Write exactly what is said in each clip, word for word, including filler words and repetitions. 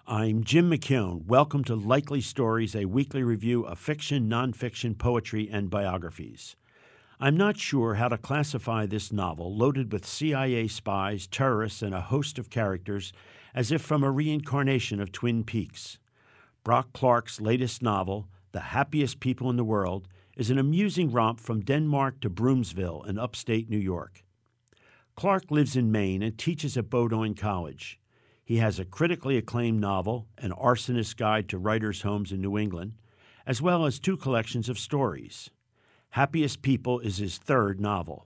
I'm Jim McKeown. Welcome to Likely Stories, a weekly review of fiction, nonfiction, poetry, and biographies. I'm not sure how to classify this novel, loaded with C I A spies, terrorists, and a host of characters, as if from a reincarnation of Twin Peaks. Brock Clark's latest novel, The Happiest People in the World, is an amusing romp from Denmark to Broomsville in upstate New York. Clark lives in Maine and teaches at Bowdoin College. He has a critically acclaimed novel, An Arsonist's Guide to Writers' Homes in New England, as well as two collections of stories. Happiest People is his third novel.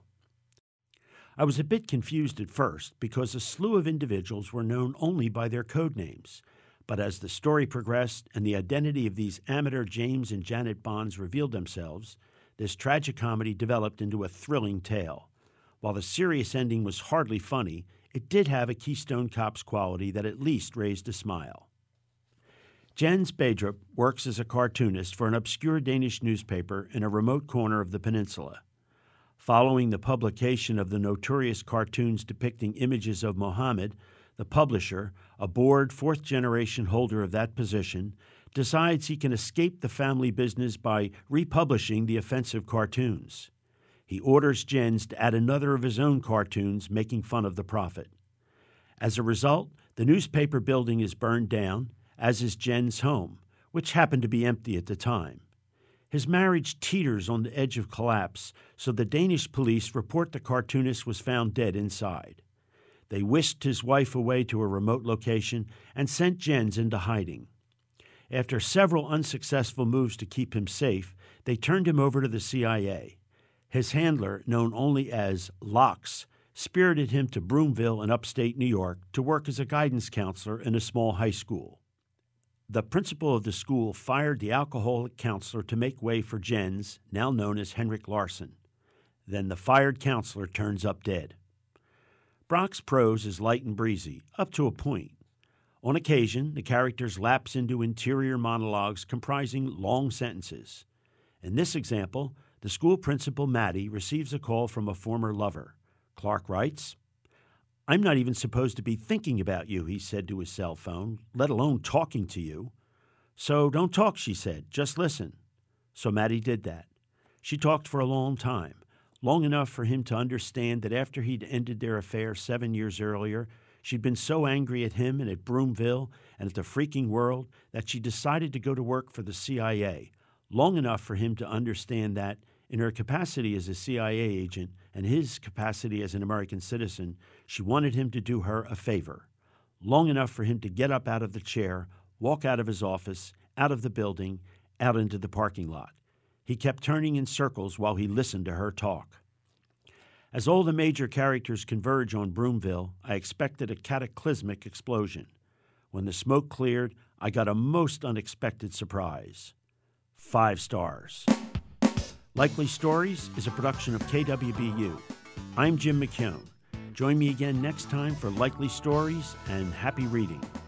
I was a bit confused at first because a slew of individuals were known only by their code names. But as the story progressed and the identity of these amateur James and Janet Bonds revealed themselves, this tragicomedy developed into a thrilling tale. While the serious ending was hardly funny, it did have a Keystone Cops quality that at least raised a smile. Jens Bedrup works as a cartoonist for an obscure Danish newspaper in a remote corner of the peninsula. Following the publication of the notorious cartoons depicting images of Mohammed, the publisher, a bored fourth-generation holder of that position, decides he can escape the family business by republishing the offensive cartoons. He orders Jens to add another of his own cartoons making fun of the prophet. As a result, the newspaper building is burned down, as is Jens' home, which happened to be empty at the time. His marriage teeters on the edge of collapse, so the Danish police report the cartoonist was found dead inside. They whisked his wife away to a remote location and sent Jens into hiding. After several unsuccessful moves to keep him safe, they turned him over to the C I A. His handler, known only as Lox, spirited him to Broomville in upstate New York to work as a guidance counselor in a small high school. The principal of the school fired the alcoholic counselor to make way for Jens, now known as Henrik Larsen. Then the fired counselor turns up dead. Brock's prose is light and breezy, up to a point. On occasion, the characters lapse into interior monologues comprising long sentences. In this example, the school principal, Maddie, receives a call from a former lover. Clark writes, "I'm not even supposed to be thinking about you," he said to his cell phone, "let alone talking to you." "So don't talk," she said, "just listen." So Maddie did that. She talked for a long time, long enough for him to understand that after he'd ended their affair seven years earlier, she'd been so angry at him and at Broomville and at the freaking world that she decided to go to work for the C I A, long enough for him to understand that, in her capacity as a C I A agent and his capacity as an American citizen, she wanted him to do her a favor. Long enough for him to get up out of the chair, walk out of his office, out of the building, out into the parking lot. He kept turning in circles while he listened to her talk. As all the major characters converge on Broomville, I expected a cataclysmic explosion. When the smoke cleared, I got a most unexpected surprise. Five stars. Likely Stories is a production of K W B U. I'm Jim McKeown. Join me again next time for Likely Stories and happy reading.